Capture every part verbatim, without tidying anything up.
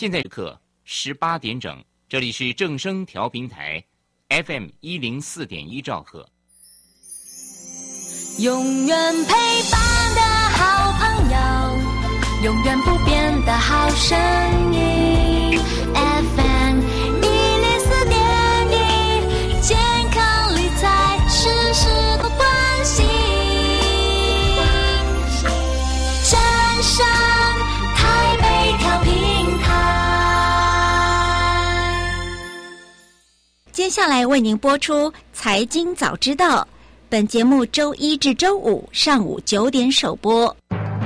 现在刻十八点整，这里是正声调频台 F M 一零四点一兆赫。 永远陪伴的好朋友，永远不变的好声音 F M 一零四点一，健康理财事事都关心。正声台北调频台， 接下来为您播出财经早知道。本节目周一至周五上午九点首播。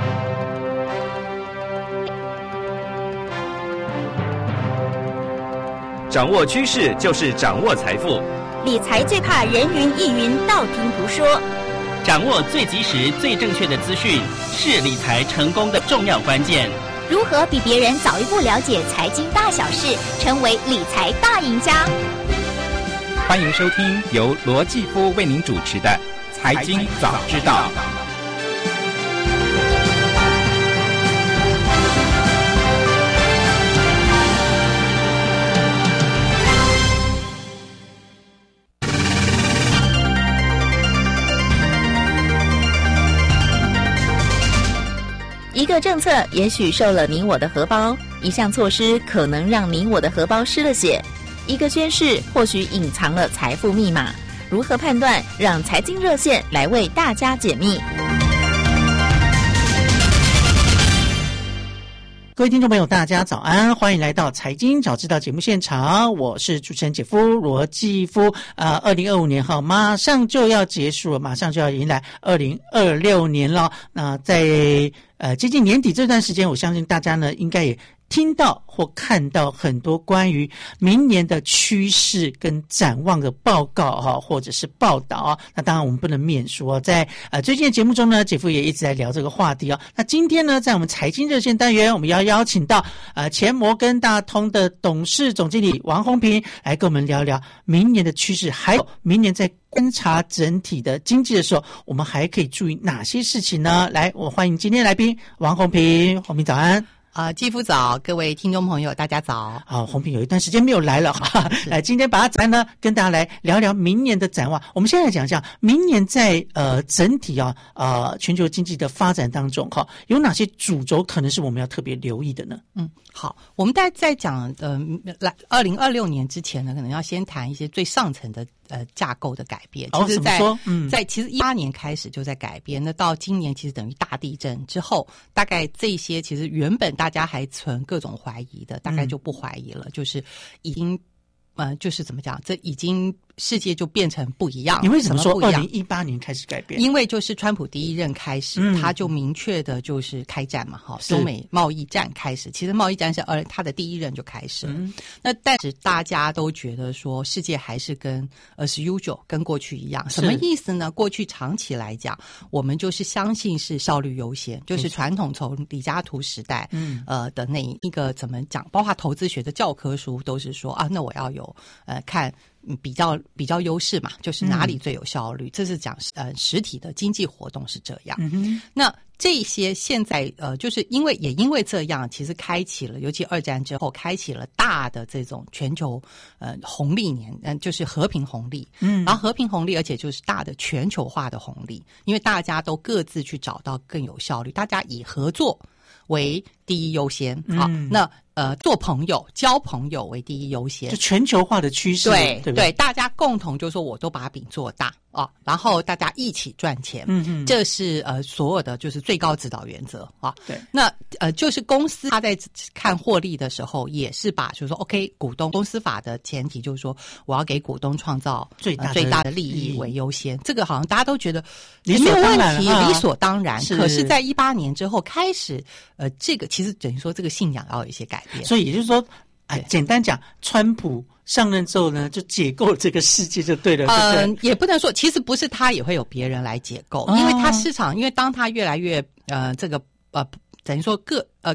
掌握趋势就是掌握财富， 理财最怕人云亦云，道听途说。 掌握最及时、最正确的资讯，是理财成功的重要关键。 如何比别人早一步了解财经大小事，成为理财大赢家？ 欢迎收听由罗继夫为您主持的《财经早知道》。 一个政策也许受了你我的荷包，一项措施可能让你我的荷包失了血。一个宣示或许隐藏了财富密码，如何判断？让财经热线来为大家解密。 各位听众朋友大家早安，欢迎来到财经早知道节目现场，我是主持人姐夫罗继夫。呃二零二五年哈马上就要结束了，马上就要迎来二零二六年了。那在呃接近年底这段时间，我相信大家呢应该也听到或看到很多关于明年的趋势跟展望的报告哈，或者是报道啊。那当然我们不能免说，在呃最近的节目中呢，姐夫也一直在聊这个话题哦。那今天呢，在我们财经热线单元，我们要邀请到呃前摩根大通的董事总经理王宏平来跟我们聊聊明年的趋势，还有明年在观察整体的经济的时候，我们还可以注意哪些事情呢？来，我欢迎今天来宾王宏平，宏平早安。 啊，继夫早，各位听众朋友，大家早。 好，宏平有一段时间没有来了哈，来今天把他咱呢跟大家来聊聊明年的展望。我们现在讲一下明年在呃整体啊呃全球经济的发展当中哈，有哪些主轴可能是我们要特别留意的呢？ 嗯，好，我们大家在讲呃来二零二六年之前呢，可能要先谈一些最上层的呃架构的改变。 哦， 其实在怎么说？嗯， 在其实一八年开始就在改变，那到今年其实等于大地震之后，大概这些其实原本大家还存各种怀疑的，大概就不怀疑了，嗯、就是已经呃，就是怎么讲，这已经世界就变成不一样了。 你为什么说二不一样零一八年开始改变？ 因为就是川普第一任开始， 嗯、 他就明确的就是开战嘛，哈，中美贸易战开始。其实贸易战是二他的第一任就开始了。嗯、那但是大家都觉得说，世界还是跟 as usual 跟过去一样，什么意思呢？过去长期来讲，我们就是相信是效率优先，就是传统从李嘉图时代，嗯，呃的那一个怎么讲，包括投资学的教科书都是说啊，那我要有呃看。比较比较优势嘛，就是哪里最有效率，嗯、这是讲呃实体的经济活动是这样。嗯哼，那这些现在呃，就是因为也因为这样，其实开启了，尤其二战之后，开启了大的这种全球呃红利年，嗯、呃，就是和平红利。嗯，然后和平红利，而且就是大的全球化的红利，因为大家都各自去找到更有效率，大家以合作为第一优先。好，嗯、那。呃，做朋友、交朋友为第一优先， 就全球化的趋势， 对对对，大家共同就说我都把饼做大啊，然后大家一起赚钱，嗯嗯，这是呃所有的就是最高指导原则啊。对，那呃就是公司他在看获利的时候，也是把就是说 OK 股东公司法的前提就是说我要给股东创造最大的、 呃、最大的利益为优先，这个好像大家都觉得理所当然， 没有问题，理所当然。 是可是，在一八年之后开始，呃，这个其实等于说这个信仰要有一些改变。 所以也就是说，哎，简单讲，川普上任之后呢，就解构这个世界就对了。 嗯、呃，也不能说，其实不是他，也会有别人来解构，哦、因为他市场，因为当他越来越呃，这个呃，等于说各呃。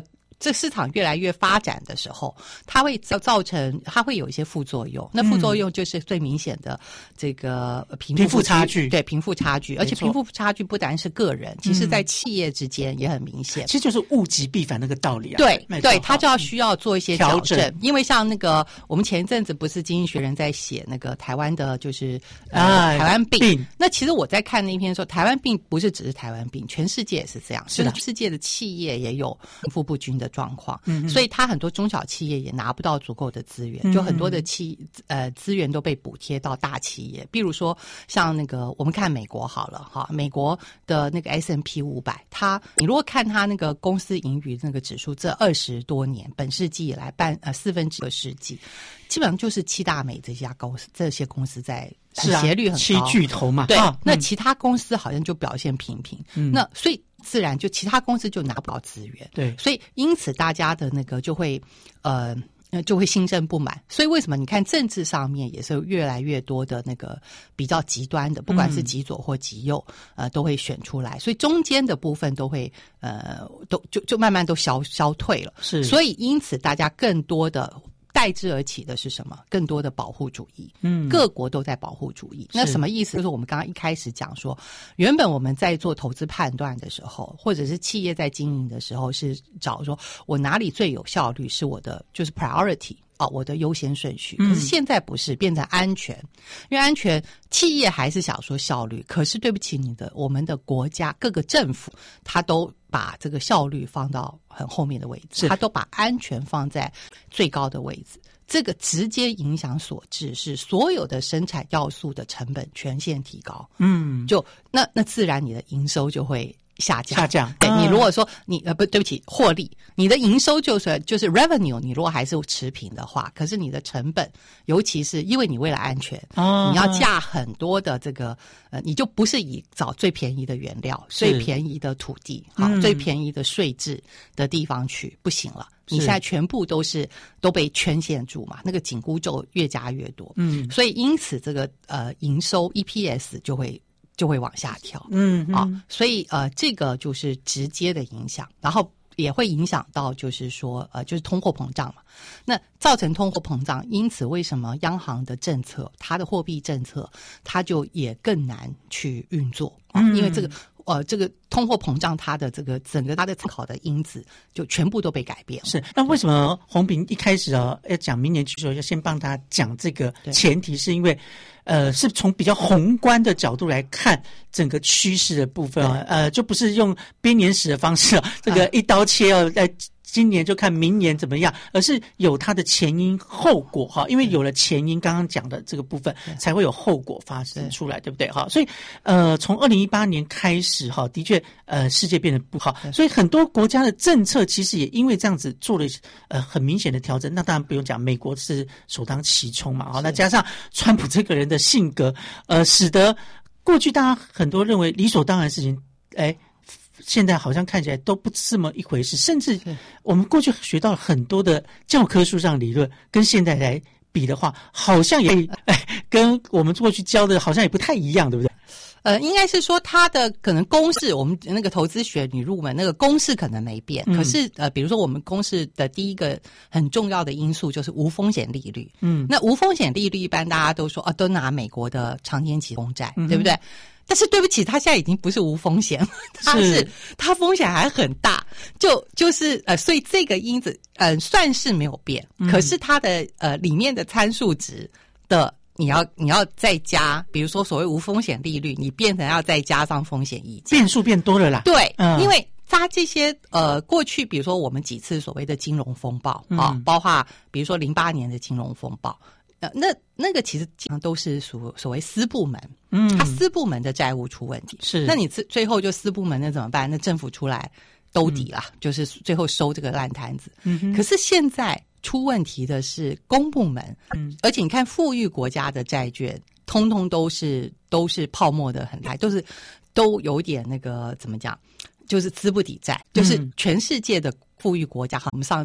这市场越来越发展的时候，它会造造成它会有一些副作用。那副作用就是最明显的这个贫富贫富差距， 对贫富差距，而且贫富差距不单是个人，其实在企业之间也很明显。 其实就是物极必反那个道理啊。 对对，它就要需要做一些矫正， 调整因为像那个我们前一阵子不是《经济学人》在写那个台湾的，就是呃、 啊、 台湾病。 病那其实我在看那篇的时候，台湾病不是只是台湾病，全世界也是这样， 是的， 全世界的企业也有贫富不均的状况， 嗯， 所以它很多中小企业也拿不到足够的资源，嗯、就很多的企呃资源都被补贴到大企业，比如说像那个我们看美国好了哈，美国的那个 S and P 五百，它你如果看它那个公司盈余那个指数，这二十多年本世纪以来半呃四分之个世纪，基本上就是七大美这家公司这些公司在。 是啊， 斜率很高， 七巨头嘛。 对， 啊、 那其他公司好像就表现平平。嗯，那所以自然就其他公司就拿不到资源。 对， 所以因此大家的那个就会呃就会心生不满。所以为什么你看政治上面也是越来越多的那个比较极端的，不管是极左或极右，嗯、呃，都会选出来。所以中间的部分都会呃都就就慢慢都消消退了。 是， 所以因此大家更多的。代之而起的是什么？更多的保护主义。嗯，各国都在保护主义。那什么意思？就是我们刚刚一开始讲说，原本我们在做投资判断的时候，或者是企业在经营的时候，是找说我哪里最有效率，是我的就是 priority 啊，我的优先顺序。可是现在不是，变成安全，因为安全企业还是想说效率，可是对不起你的，我们的国家各个政府，它都把这个效率放到很后面的位置，它都把安全放在最高的位置。这个直接影响所致是所有的生产要素的成本全线提高。嗯，就那那自然你的营收就会下降。 下降。 对、 啊、 你如果说你呃不对不起，获利，你的营收就是就是 revenue， 你如果还是持平的话，可是你的成本，尤其是因为你为了安全，啊、你要架很多的这个呃，你就不是以找最便宜的原料、最便宜的土地、好、嗯、最便宜的税制的地方去，不行了。你现在全部都是都被圈限住嘛，那个紧箍咒越加越多，嗯，所以因此这个呃营收 E P S 就会就会往下调，嗯啊，所以呃这个就是直接的影响，然后也会影响到就是说呃就是通货膨胀嘛，那造成通货膨胀，因此为什么央行的政策，它的货币政策，它就也更难去运作啊，嗯、因为这个。呃，这个通货膨胀，它的这个整个它的参考的因子就全部都被改变了。 是，那为什么宏平一开始啊要讲明年趋势，要先帮他讲这个前提，是因为呃是从比较宏观的角度来看整个趋势的部分啊，呃就不是用编年史的方式啊，这个一刀切要来。今年就看明年怎么样，而是有它的前因后果哈，因为有了前因，刚刚讲的这个部分，才会有后果发生出来， 对, 对不对哈？所以呃，从二零一八年开始哈，的确呃，世界变得不好，所以很多国家的政策其实也因为这样子做了呃很明显的调整。那当然不用讲，美国是首当其冲嘛，好，那加上川普这个人的性格，呃，使得过去大家很多认为理所当然的事情，哎。现在好像看起来都不这么一回事，甚至我们过去学到了很多的教科书上理论，跟现在来比的话，好像也哎跟我们过去教的好像也不太一样，对不对？ 呃，应该是说它的可能公式，我们那个投资学你入门那个公式可能没变，嗯、可是呃，比如说我们公式的第一个很重要的因素就是无风险利率。嗯，那无风险利率一般大家都说啊，都拿美国的长天期公债，嗯、对不对？但是对不起，它现在已经不是无风险了，它是, 是它风险还很大，就就是呃，所以这个因子呃算是没有变，嗯、可是它的呃里面的参数值的你要你要再加，比如说所谓无风险利率，你变成要再加上风险溢价， 变数变多了啦。 对，嗯、因为它这些呃过去比如说我们几次所谓的金融风暴啊，嗯、包括比如说零八年的金融风暴。呃，那那个其实基本上都是属所谓私部门，嗯，他私部门的债务出问题， 是， 那你最最后就私部门那怎么办？那政府出来兜底啦，嗯、就是最后收这个烂摊子。嗯哼，可是现在出问题的是公部门，嗯，而且你看富裕国家的债券，通通都是都是泡沫的很大，都是都有点那个怎么讲，就是资不抵债，就是全世界的富裕国家，我们上。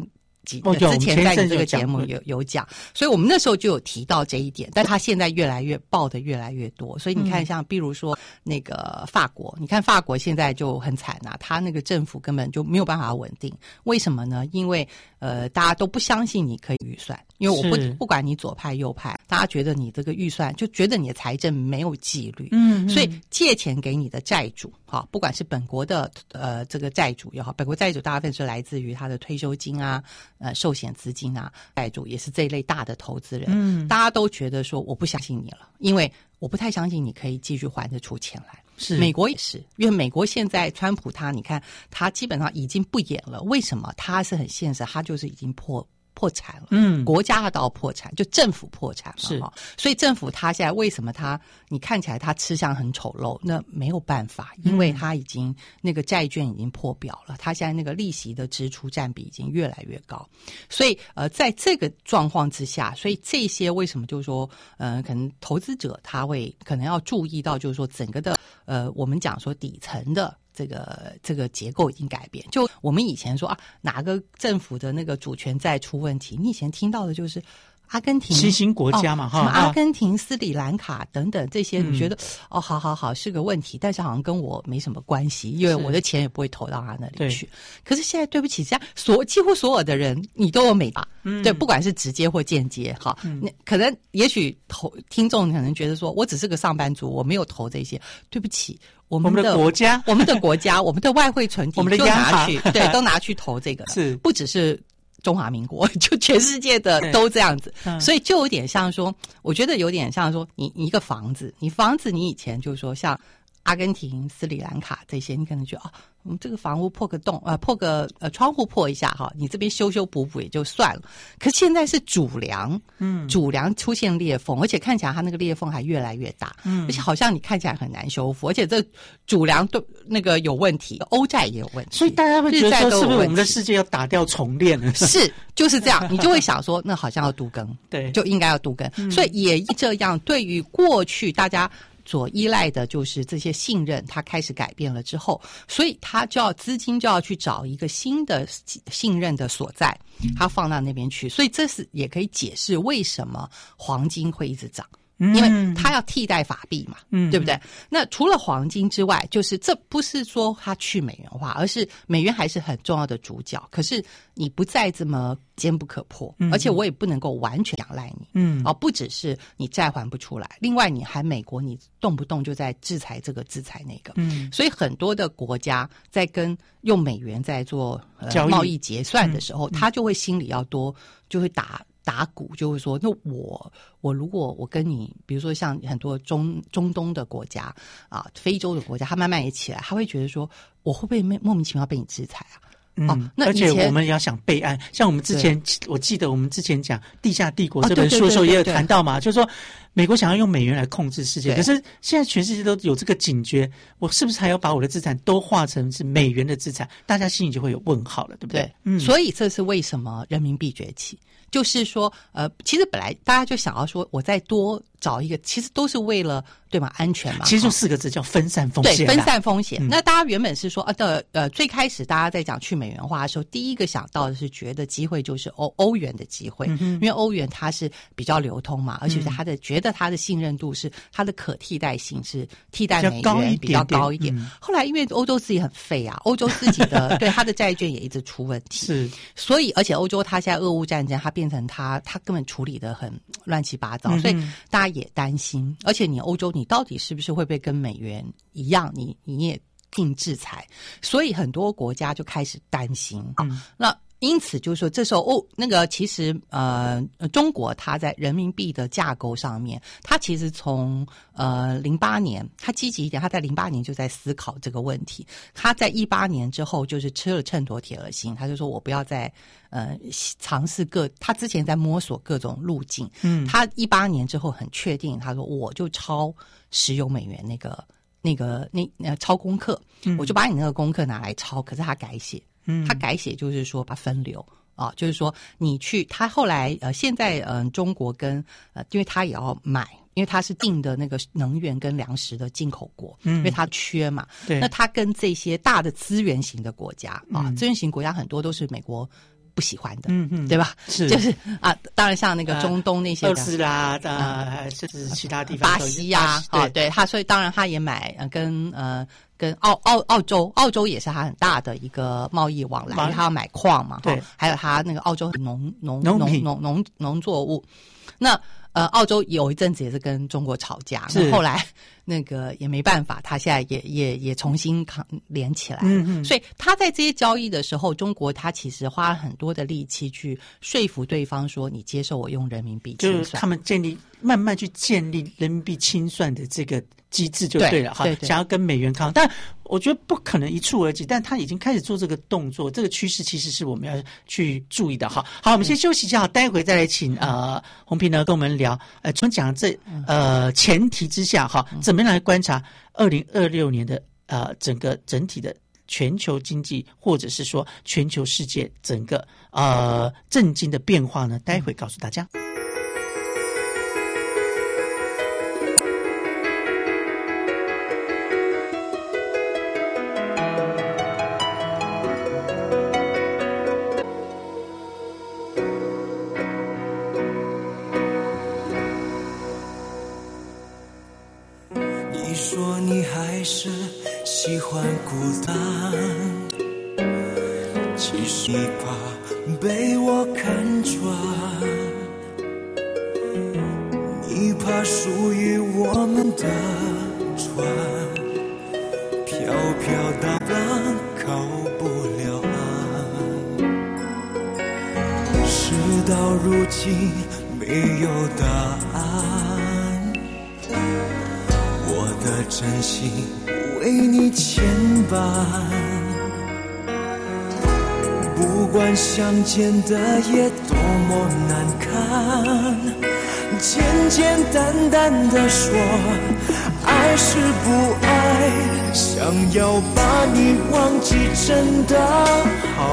几、 哦、 之前在你这个节目有有有讲，所以我们那时候就有提到这一点，但他现在越来越报的越来越多，所以你看像比如说那个法国，你看法国现在就很惨啊，他那个政府根本就没有办法稳定，为什么呢？因为呃大家都不相信你可以预算，因为我不不管你左派右派，大家觉得你这个预算就觉得你的财政没有纪律，嗯，嗯所以借钱给你的债主，哈，不管是本国的呃这个债主也好，本国债主大部分是来自于他的退休金啊。呃，寿险资金啊，债主也是这一类大的投资人，嗯，大家都觉得说我不相信你了，因为我不太相信你可以继续还得出钱来。 是， 美国也是，因为美国现在川普他，你看他基本上已经不演了，为什么？他是很现实，他就是已经破。破产了，嗯，国家到破产，就政府破产了， 是， 所以政府他现在为什么他你看起来他吃相很丑陋？那没有办法，因为他已经、嗯、那个债券已经破表了，他现在那个利息的支出占比已经越来越高，所以呃，在这个状况之下，所以这些为什么就是说，呃，可能投资者他会可能要注意到，就是说整个的呃，我们讲说底层的。这个这个结构已经改变，就我们以前说啊，哪个政府的那个主权债出问题，你以前听到的就是阿根廷新兴国家嘛，哈、 哦，什么阿根廷、斯里兰卡等等这些，你觉得、嗯、哦，好好好是个问题，但是好像跟我没什么关系，因为我的钱也不会投到他那里去。可是现在对不起，现在所几乎所有的人，你都有美法、嗯，对，不管是直接或间接，哈、嗯，那可能也许投听众可能觉得说我只是个上班族，我没有投这些，对不起。我们的, 我们的国家， 我们的国家，我们的外汇存底， 我们的央行去，对，都拿去投这个， 是不只是中华民国，就全世界的都这样子，嗯、所以就有点像说，我觉得有点像说，你你一个房子，你房子你以前就是说像阿根廷、斯里兰卡这些，你可能觉得啊。我们这个房屋破个洞，呃，破个呃窗户破一下哈，你这边修修补补也就算了。可现在是主梁，嗯，主梁出现裂缝，而且看起来它那个裂缝还越来越大，嗯，而且好像你看起来很难修复，而且这主梁都那个有问题，欧债也有问题， 所以大家会觉得说，是不是我们的世界要打掉重练了？ 是，就是这样，你就会想说，那好像要都更， 对， 就应该要都更，嗯、所以也这样，对于过去大家。所依赖的就是这些信任，它开始改变了之后，所以他就要资金就要去找一个新的信任的所在，他放到那边去，所以这是也可以解释为什么黄金会一直涨。因为它要替代法币嘛，嗯，对不对？那除了黄金之外，就是这不是说它去美元化，而是美元还是很重要的主角。可是你不再这么坚不可破，嗯、而且我也不能够完全仰赖你，嗯，哦，不只是你债还不出来，另外你还美国，你动不动就在制裁这个制裁那个，嗯，所以很多的国家在跟用美元在做、呃、贸易结算的时候，嗯、他就会心里要多就会打。打鼓就会说，那我我如果我跟你，比如说像很多中中东的国家啊，非洲的国家，他慢慢也起来，他会觉得说，我会不会莫名其妙被你制裁啊？ 嗯，哦、那而且我们也要想备案，像我们之前，我记得我们之前讲《地下帝国》这本书的时候也有谈到嘛，就是说美国想要用美元来控制世界，可是现在全世界都有这个警觉，我是不是还要把我的资产都化成是美元的资产？大家心里就会有问号了，对不对？对， 嗯，所以这是为什么人民币崛起。就是说，呃，其实本来大家就想要说，我再多找一个，其实都是为了对吗？安全嘛。 其实就四个字叫分散风险。 对，分散风险。嗯、那大家原本是说，呃的呃，最开始大家在讲去美元化的时候，第一个想到的是觉得机会就是欧欧元的机会，嗯、因为欧元它是比较流通嘛，而且是它的、嗯、觉得它的信任度是它的可替代性是替代美元比较高一点。嗯、后来因为欧洲自己很废啊，欧洲自己的对它的债券也一直出问题， 是， 所以而且欧洲它现在俄乌战争它。变成他，他根本处理得很乱七八糟，嗯、所以大家也担心。而且你欧洲，你到底是不是会被跟美元一样，你你也定制裁？所以很多国家就开始担心。嗯、那因此就是说，这时候哦，那个其实呃，中国它在人民币的架构上面，它其实从呃零八年，它积极一点，它在零八年就在思考这个问题。它在一八年之后，就是吃了秤砣铁了心，他就说我不要再。呃，尝试各，他之前在摸索各种路径。嗯，他一八年之后很确定，他说我就抄石油美元那个那个那那抄功课，嗯、我就把你那个功课拿来抄。可是他改写，嗯，他改写就是说把分流啊，就是说你去，他后来呃，现在嗯、呃，中国跟呃，因为他也要买。因为它是定的那个能源跟粮食的进口国，嗯，因为它缺嘛，对，那它跟这些大的资源型的国家啊，嗯、资源型国家很多都是美国不喜欢的， 嗯嗯， 对吧？ 是， 就是啊，当然像那个中东那些的， 俄罗斯啦，呃，甚至其他地方， 巴西呀，啊，对他，所以当然他也买呃跟呃。跟澳澳澳洲，澳洲也是它很大的一个贸易往来，因为它要买矿嘛， 对， 还有它那个澳洲农农农农农农农作物。那呃，澳洲有一阵子也是跟中国吵架， 是后来那个也没办法，他现在也也也重新扛连起来。 嗯嗯， 所以他在这些交易的时候，中国他其实花了很多的力气去说服对方说，你接受我用人民币清算， 就是他们建立慢慢去建立人民币清算的这个机制就对了哈，想要跟美元抗，但我觉得不可能一触而及，但他已经开始做这个动作，这个趋势其实是我们要去注意的哈。好，我们先休息一下，待会再来请呃洪平呢跟我们聊，呃，我们讲这呃前提之下哈，怎么样来观察二零二六年的呃整个整体的全球经济，或者是说全球世界整个呃震惊的变化呢？待会告诉大家。 还是喜欢孤单，其实你怕被我看穿，你怕属于我们的船飘飘荡荡靠不了岸，事到如今没有答案，我的真心为你牵绊，不管相见的夜多么难堪，简简单单的说爱是不爱，想要把你忘记真的好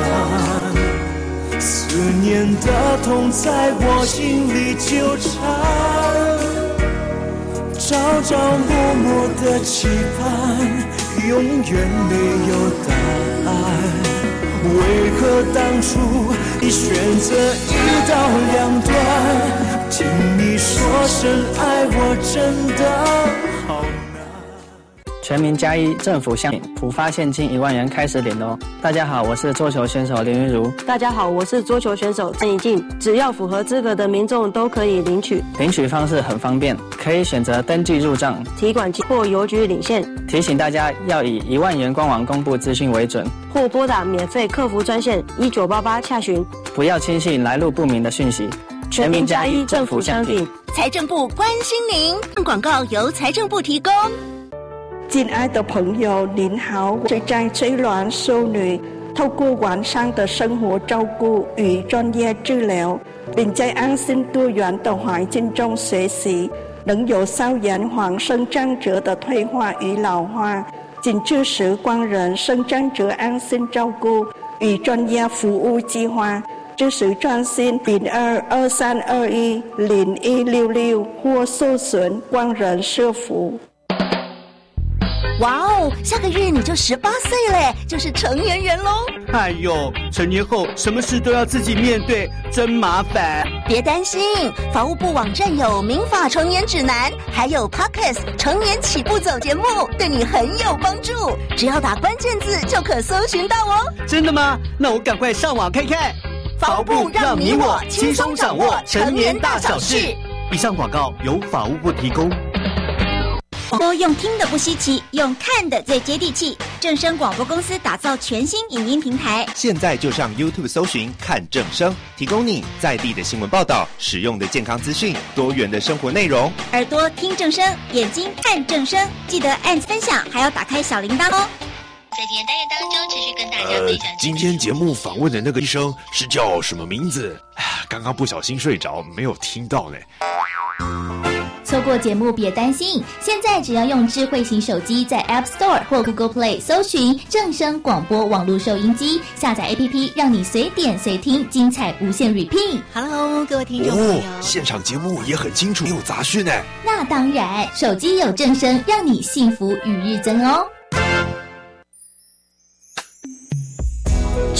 难，思念的痛在我心里纠缠，朝朝暮暮的期盼，永远没有答案。为何当初你选择一刀两断？听你说声爱我真的好难。 全民加一政府项普发现金一万元开始领哦！大家好，我是桌球选手林云如。 大家好，我是桌球选手郑怡静。只要符合资格的民众都可以领取。 领取方式很方便，可以选择登记入账、 提款机或邮局领现。 提醒大家要以一万元官网公布资讯为准， 或拨打免费客服专线一九八八洽询。 不要轻信来路不明的讯息。 全民加一政府商品， 财政部关心您。广告由财政部提供。 亲爱的朋友，您好，我是在翠鸾修女，透过完善的生活照顾与专业治疗，并在安心多元的环境中学习，能有效延缓生长者的退化与老化。请支持光仁生长者安心照顾与专业服务计划，支持专线零二二三二一零一六六或搜寻光仁社福。 哇哦，下个月你就十八岁了，就是成年人喽！ 哎呦，成年后什么事都要自己面对，真麻烦。 别担心，法务部网站有民法成年指南，还有 Podcast 成年起步走节目，对你很有帮助。只要打关键字就可搜寻到哦。 真的吗？那我赶快上网看看。 法务部让你我轻松掌握成年大小事。 以上广告由法务部提供。 广播用听的不稀奇，用看的最接地气。正声广播公司打造全新影音平台， 现在就上 YouTube 搜寻看正声，提供你在地的新闻报道、实用的健康资讯、多元的生活内容。 耳朵听正声，眼睛看正声，记得按分享，还要打开小铃铛哦。 在今天单元当中，持续跟大家分享、呃。 今天节目访问的那个医生是叫什么名字？刚刚不小心睡着，没有听到呢。 错过节目别担心，现在只要用智慧型手机在 App Store 或 Google Play 搜寻正声广播网络收音机，下载 A P P 让你随点随听，精彩无限 repeat。 Hello， 各位听众朋友， 哦，现场节目也很清楚，没有杂讯呢。 那当然，手机有正声，让你幸福与日增哦。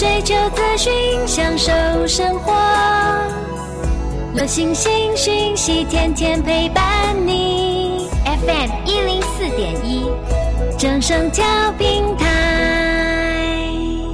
追求资讯，享受生活，有星星讯息，天天陪伴你。 F M 一零四点一， 正声调频台。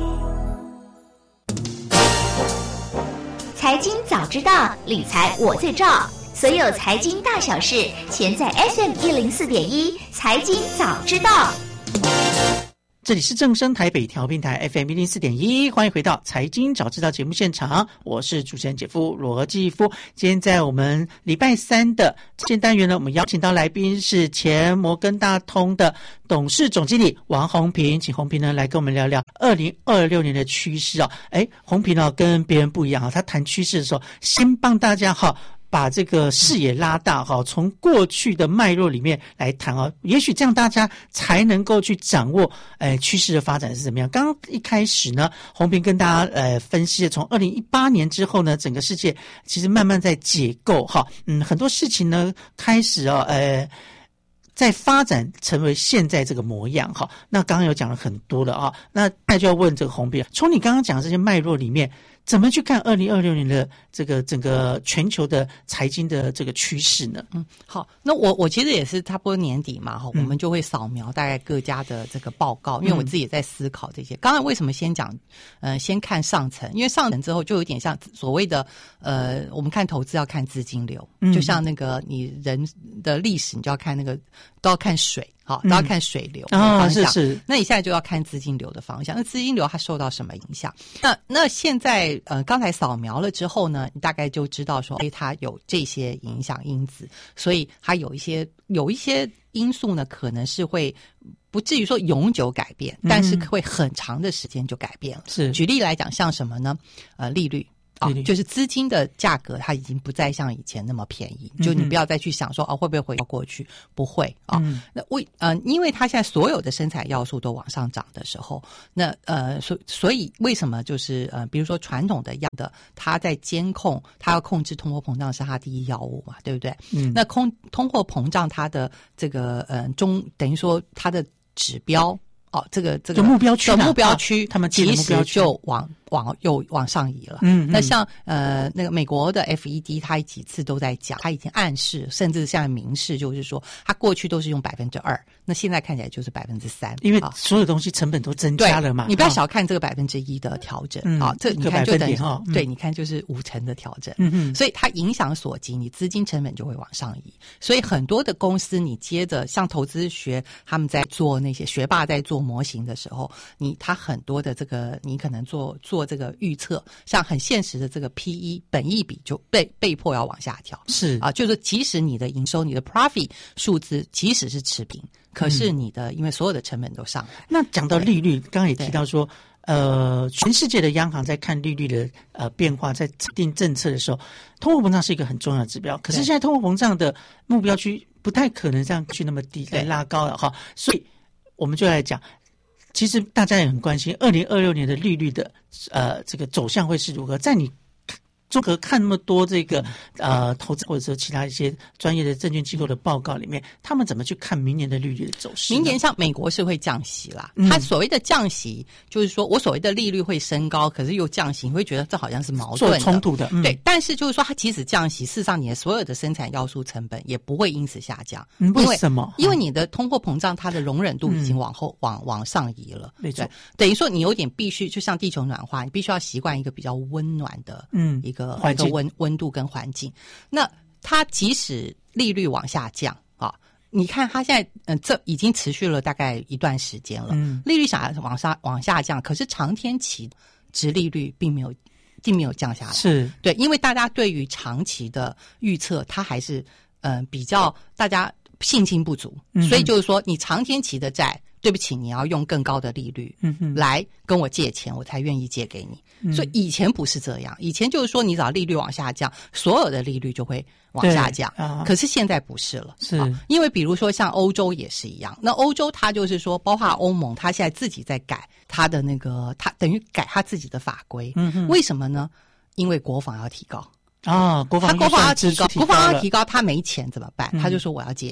财经早知道，理财我最照。所有财经大小事，全在 F M 一零四点一财经早知道。 这里是正声台北调频台 F M 一零四点一，欢迎回到财经早知道节目现场，我是主持人姐夫罗继夫。今天在我们礼拜三的现单元呢，我们邀请到来宾是前摩根大通的董事总经理王宏平，请宏平呢来跟我们聊聊二零二六年的趋势哦。哎，宏平哦跟别人不一样啊，他谈趋势的时候，先帮大家哈。把这个视野拉大哈，从过去的脉络里面来谈哦，也许这样大家才能够去掌握呃趋势的发展是怎么样。刚刚一开始呢，宏平跟大家呃分析了从二零一八年之后呢，整个世界其实慢慢在解构哈，嗯，很多事情呢开始哦呃。在发展成为现在这个模样哈，那刚刚有讲了很多了啊，那那就要问这个宏平，从你刚刚讲的这些脉络里面，怎么去看二零二六年的这个整个全球的财经的这个趋势呢？ 嗯，好，那我我其实也是差不多年底嘛哈、嗯，我们就会扫描大概各家的这个报告，因为我自己也在思考这些。刚才为什么先讲，呃，先看上层，因为上层之后就有点像所谓的呃，我们看投资要看资金流，嗯、就像那个你人的历史，你就要看那个。都要看水，好，都要看水流的方向、嗯哦、是是。那你现在就要看资金流的方向。那资金流它受到什么影响？那那现在呃，刚才扫描了之后呢，你大概就知道说，哎，它有这些影响因子，所以它有一些有一些因素呢，可能是会不至于说永久改变，但是会很长的时间就改变了。是，举例来讲，像什么呢？呃，利率。啊，就是资金的价格，它已经不再像以前那么便宜。嗯、就你不要再去想说，哦，会不会回到过去？不会啊。嗯、那为呃，因为它现在所有的生产要素都往上涨的时候，那呃，所所以为什么就是呃，比如说传统的样的，它在监控，它要控制通货膨胀是它第一要务嘛，对不对？嗯。那空通货膨胀它的这个呃中等于说它的指标。哦，这个这个目标区， 目标区， 他们其实就往往又往上移了。嗯，那像呃那个美国的 F E D， 它几次都在讲，它已经暗示，甚至现在明示，就是说，它过去都是用百分之二，那现在看起来就是百分之三， 因为所有东西成本都增加了嘛。 你不要小看这个百分之一的调整啊、嗯，这你看就等于、嗯、对，你看就是五成的调整。嗯嗯，所以它影响所及，你资金成本就会往上移。所以很多的公司，你接着像投资学，他们在做那些学霸在做模型的时候，你他很多的这个你可能做做这个预测，像很现实的这个 P E 本益比就被被迫要往下调，是啊，就是即使你的营收你的 profit 数字即使是持平，可是你的、嗯、因为所有的成本都上来。 那讲到利率，刚刚也提到说呃，全世界的央行在看利率的呃变化，在定政策的时候，通货膨胀是一个很重要的指标。可是现在通货膨胀的目标区不太可能这样去那么低来拉高了哈，所以我们就来讲。其实大家也很关心二零二六年的利率的呃这个走向会是如何，在你综合看那么多这个呃投资或者说其他一些专业的证券机构的报告里面，他们怎么去看明年的利率的走势？ 明年像美国是会降息啦，嗯、它所谓的降息就是说我所谓的利率会升高，可是又降息，你会觉得这好像是矛盾的、 冲突的。嗯、 对，但是就是说它即使降息，事实上你的所有的生产要素成本也不会因此下降。 嗯、为什么？ 因为你的通货膨胀它的容忍度已经往后、嗯、往往上移了。没错，等于说你有点必须就像地球暖化，你必须要习惯一个比较温暖的嗯一个。一个温温度跟环境，那它即使利率往下降啊，你看它现在嗯、呃，这已经持续了大概一段时间了，嗯，利率想要往下往下降，可是长天期殖利率并没有并没有降下来， 是对，因为大家对于长期的预测，它还是嗯、呃、比较大家信心不足，嗯、所以就是说你长天期的债。对不起，你要用更高的利率来跟我借钱，我才愿意借给你。嗯、所以以前不是这样，以前就是说你只要利率往下降，所有的利率就会往下降。啊、可是现在不是了，是、啊、因为比如说像欧洲也是一样，那欧洲它就是说，包括欧盟，它现在自己在改它的那个，它等于改它自己的法规。嗯、为什么呢？因为国防要提高。 啊，国防他国防要提高，国防要提高，他没钱怎么办？他就说我要借钱。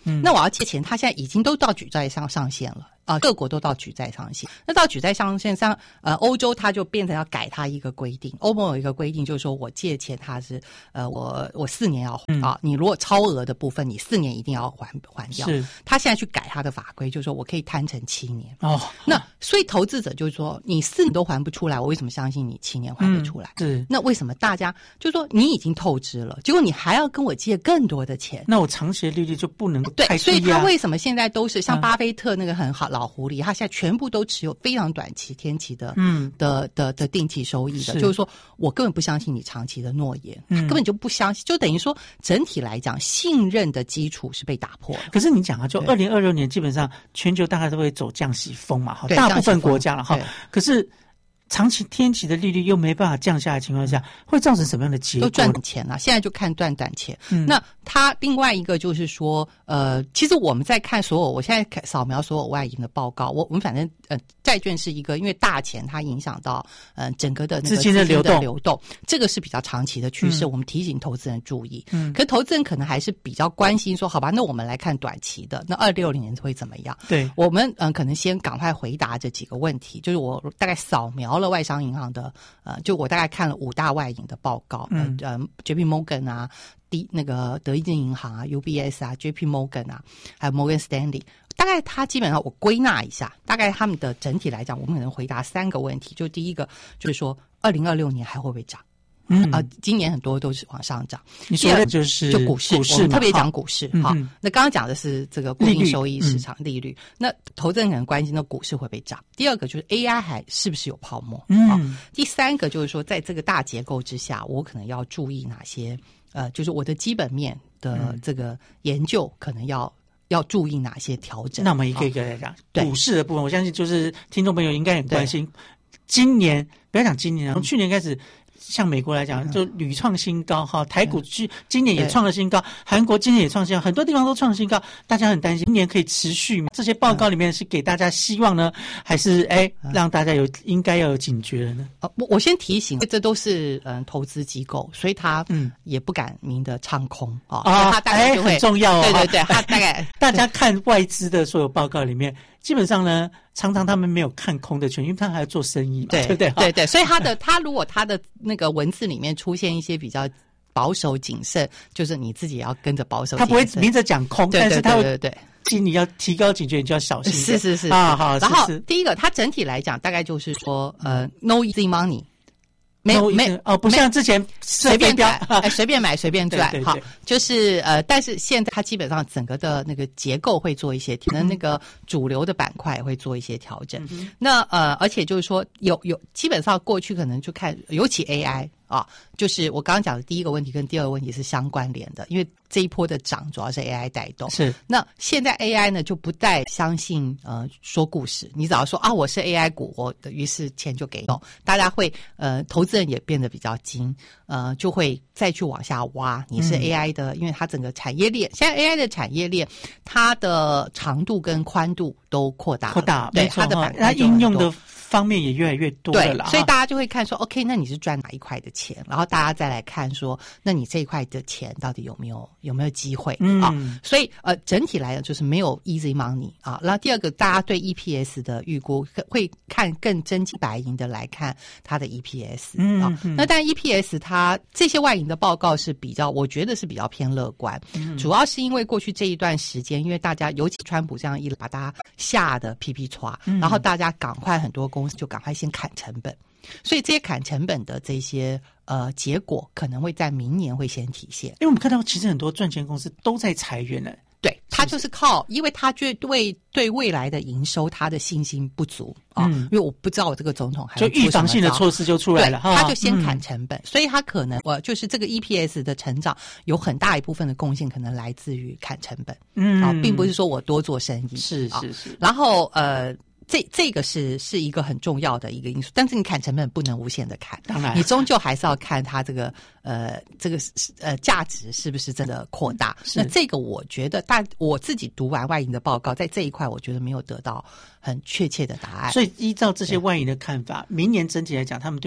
嗯，那我要借钱，他现在已经都到举债上上限了。啊、呃，各国都到举债上限。那到举债上限上，呃，欧洲它就变成要改它一个规定。欧盟有一个规定，就是说我借钱，它是呃，我我四年要还、嗯、啊。你如果超额的部分，你四年一定要还还掉。是。他现在去改他的法规，就是说我可以摊成七年。哦。那所以投资者就是说，你四年都还不出来，我为什么相信你七年还得出来？嗯、是。那为什么大家就是说你已经透支了，结果你还要跟我借更多的钱？ 那我长期的利率就不能对， 太低啊。 所以他为什么现在都是像巴菲特那个很好。老狐狸，他现在全部都持有非常短期、天期的，嗯，的的的定期收益的，是就是说我根本不相信你长期的诺言，嗯，根本就不相信，就等于说整体来讲，信任的基础是被打破了。 可是你讲啊，就二零二六年基本上全球大概都会走降息风嘛，哈，大部分国家了哈，可是。长期天期的利率又没办法降下来的情况下，会造成什么样的结果？ 都赚钱了、啊，现在就看赚短钱。嗯、那它另外一个就是说，呃，其实我们在看所有，我现在扫描所有外银的报告，我我们反正呃，债券是一个，因为大钱它影响到呃整个的那个资金的流动， 流动这个是比较长期的趋势，嗯、我们提醒投资人注意。嗯，可投资人可能还是比较关心说，好吧，那我们来看短期的，那二六年会怎么样？ 对，我们嗯、呃，可能先赶快回答这几个问题，就是我大概扫描了外商银行的，呃，就我大概看了五大外银的报告，嗯，呃 ，J P Morgan 啊，第那个德意志银行啊 ，U B S 啊 ，J P Morgan 啊，还有 Morgan Stanley， 大概它基本上我归纳一下，大概他们的整体来讲，我们可能回答三个问题，就第一个就是说，二零二六年还会不会涨？嗯啊、呃，今年很多都是往上涨。 你说的就是就股市， 股市我们特别讲股市哈、 嗯。 那刚刚讲的是这个固定收益市场利率。利率嗯、那投资人可能关心的股市会不会涨？第二个就是 A I 还是不是有泡沫？嗯、啊。第三个就是说，在这个大结构之下，我可能要注意哪些？呃，就是我的基本面的这个研究可能要。要注意哪些调整？ 那我们一个一个来讲。股市的部分，我相信就是听众朋友应该很关心。今年不要讲今年，从去年开始。像美国来讲，就屡创新高哈，台股去今年也创了新高，韩国今年也创新高，很多地方都创新高，大家很担心今年可以持续吗？这些报告里面是给大家希望呢，还是哎让大家有应该要有警觉了呢？ 呃，我我先提醒，这都是嗯投资机构，所以他嗯也不敢明的唱空啊， 啊， 他大概就会、 哎、很重要哦， 对对对，他大概大家看外资的所有报告里面。基本上呢，常常他们没有看空的权，因为他还要做生意嘛， 对对不对？ 对对，所以他的他如果他的那个文字里面出现一些比较保守谨慎，就是你自己也要跟着保守谨慎。 他不会明着讲空， 对对对对对， 但是他会对心里要提高警觉，你就要小心。 是是是啊，好。 然后是是第一个，它整体来讲，大概就是说，呃 ，no easy money。没 no, 没哦，不像之前随便买，哎，随便买随便赚， 对对对好，就是呃，但是现在它基本上整个的那个结构会做一些，可能那个主流的板块会做一些调整。嗯、那呃，而且就是说有有基本上过去可能就看，尤其 A I 啊，就是我刚刚讲的第一个问题跟第二个问题是相关联的，因为这一波的涨主要是 A I 带动。 是， 那现在 A I 呢就不再相信呃说故事，你只要说啊我是 A I 股，我的于是钱就给动，大家会呃投资人也变得比较精，呃就会再去往下挖。你是 A I 的，嗯、因为它整个产业链，现在 A I 的产业链它的长度跟宽度都扩大了， 扩大， 对它的板它应用的方面也越来越多了啦。 对，所以大家就会看说 ，OK， 那你是赚哪一块的钱？然后大家再来看说，那你这一块的钱到底有没有有没有机会、嗯、啊？所以呃，整体来讲就是没有 easy money 啊。然后第二个，大家对 E P S 的预估会看更真金白银的来看它的 E P S 嗯啊。嗯、那但 E P S 它这些外银的报告是比较，我觉得是比较偏乐观，嗯、主要是因为过去这一段时间，因为大家尤其川普这样一把大家吓得屁屁唰，嗯、然后大家赶快很多公司就赶快先砍成本。所以这些砍成本的这些呃结果可能会在明年会先体现， 因为我们看到其实很多赚钱公司都在裁员了。 对，他就是靠，因为他觉得对对未来的营收他的信心不足啊、嗯，因为我不知道我这个总统还就预防性的措施就出来了， 他就先砍成本，嗯、所以他可能我就是这个 E P S 的成长有很大一部分的贡献可能来自于砍成本，嗯啊，并不是说我多做生意， 是是是， 啊、然后呃。这这个是是一个很重要的一个因素，但是你砍成本不能无限的砍， 当然， 你终究还是要看它这个呃这个呃价值是不是真的扩大。那这个我觉得，但我自己读完外银的报告，在这一块我觉得没有得到很确切的答案。 所以依照这些外银的看法，明年整体来讲，他们对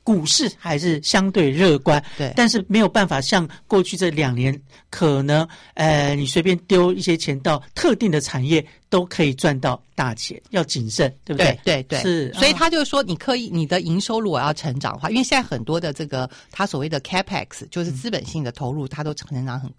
股市还是相对乐观， 对， 但是没有办法像过去这两年，可能呃你随便丢一些钱到特定的产业都可以赚到大钱，要谨慎，对不对？ 对对对， 是， 所以他就说，你刻意你的营收如果要成长的话，因为现在很多的这个他所谓的 capex 就是资本性的投入，它都成长很快。